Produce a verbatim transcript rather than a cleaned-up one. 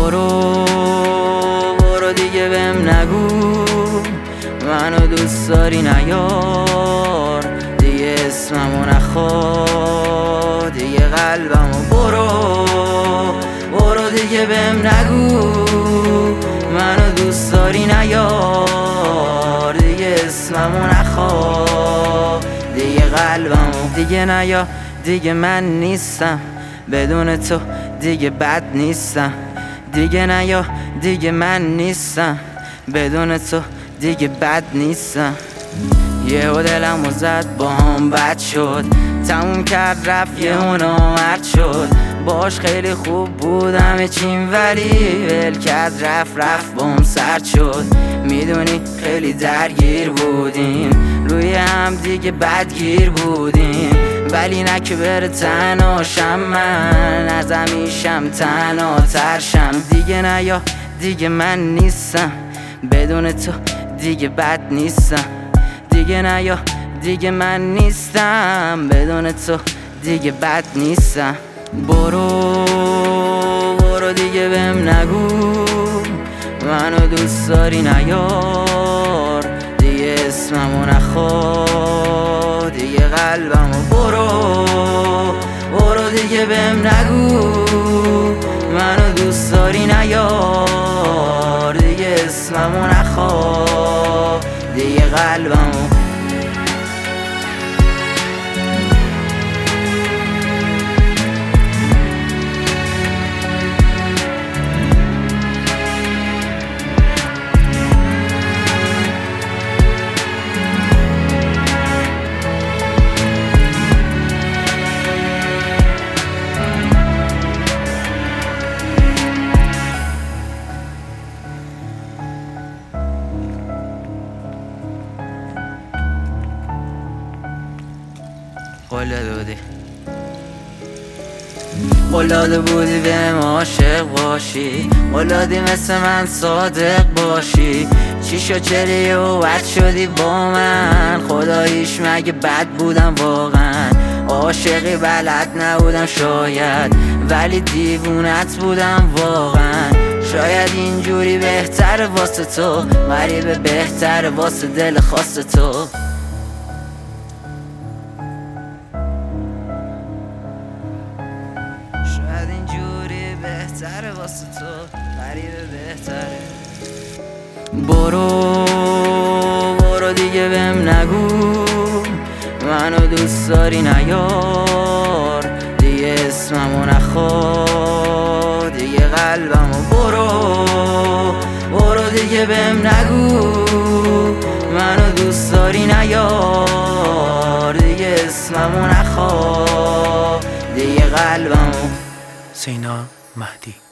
برو برو دیگه بهم نگو منو دوست داری نیار، دیگه اسممو نخواد دیگه قلبمو. برو برو دیگه بهم نگو منو دوست داری نیار، دیگه اسممو نخواد دیگه قلبمو. دیگه نیا دیگه من نیستم بدون تو، دیگه بد نیستم. دیگه نیا دیگه من نیستم بدون تو، دیگه بد نیستم. یهو دلمو زد با هم بد شد، تموم کرد رفت یهو نامرد شد. باش خیلی خوب بود همه چیم ولی ول کرد رفت رفت بام سرد شد. میدونی خیلی درگیر بودیم روی هم دیگه بدگیر بودیم، ولی نه که بره تنهاشم من از همیشم تنها ترشم. دیگه نیا دیگه من نیستم بدون تو، دیگه بد نیستم. دیگه نیا دیگه من نیستم بدون تو، دیگه بد نیستم. برو برو دیگه بهم نگو منو دوست داری نیار، دیگه اسممو نخواد دیگه قلبمو. برو برو دیگه بهم نگو منو دوست داری نیار، دیگه اسممو نخواد دیگه قلبمو. قول داده بودی قول داده بودی بهم عاشق باشی، قول دادی مثل من صادق باشی. چی شد چری و بد شدی با من، خداییش مگه بد بودم واقعا. عاشقی بلد نبودم شاید ولی دیوونت بودم واقعا. شاید اینجوری بهتر واسه تو، غریبه بهتر واسه دل خواست تو. شاید اینجوری بهتره واسه تو، غریبه بهتره. برو برو دیگه بهم نگو منو دوست داری نیار، دیگه اسممو نخواد دیگه قلبمو. برو برو دیگه بهم نگو منو دوست داری نیار، دیگه اسممو نخواد دیگه قلبمو. سینا مهدی.